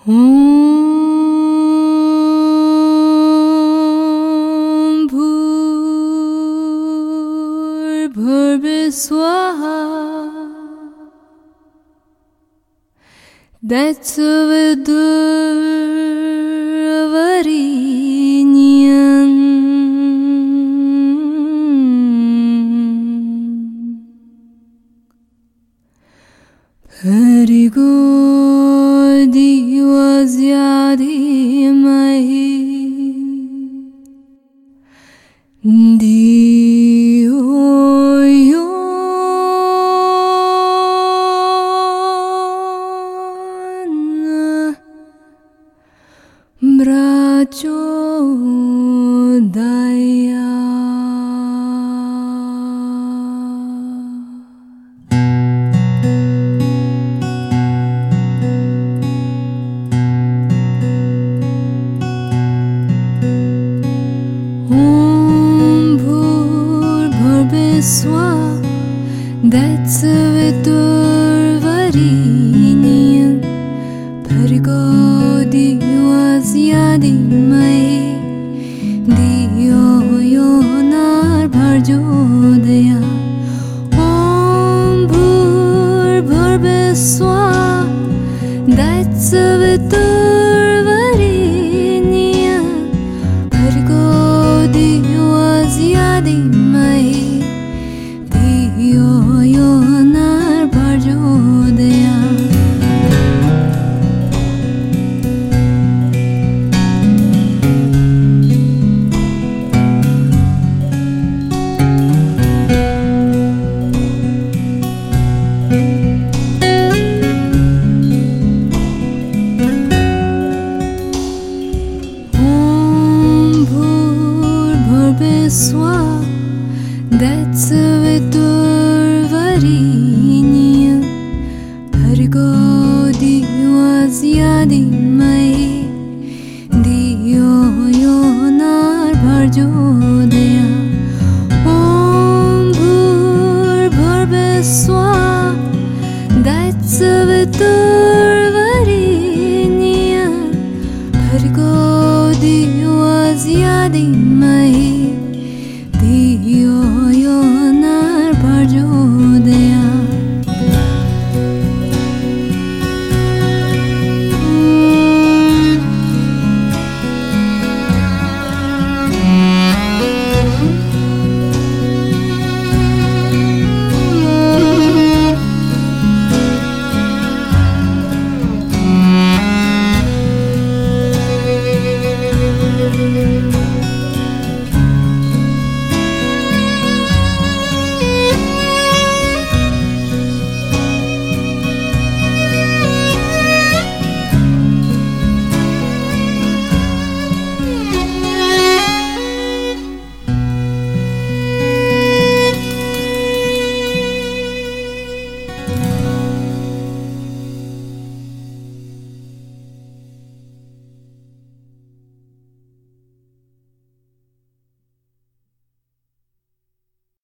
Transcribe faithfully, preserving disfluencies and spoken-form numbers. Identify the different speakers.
Speaker 1: ॐ भूर्भुवः स्वः तत्सवितुर्वरेण्यं भर्गो देवस्य धीमहि धियो यो नः प्रचोदयात् स्वः तत्सवितुर्वरेण्यं भर्गो देवस्य धीमहि धियो यो नः प्रचोदयात्। ॐ भूर्भुवः स्वः तत्सवितुर्वरेण्यं भर्गो देवस्य धीमहि धियो यो नः प्रचोदयात्। ॐ भूर्भुवः स्वः तत्सवितुर्वरेण्यं भर्गो देवस्य धीमहि धियो यो नः प्रचोदयात्। ॐ भूर्भुवः स्वः तत्सवितुर्वरेण्यं भर्गो देवस्य धीमहि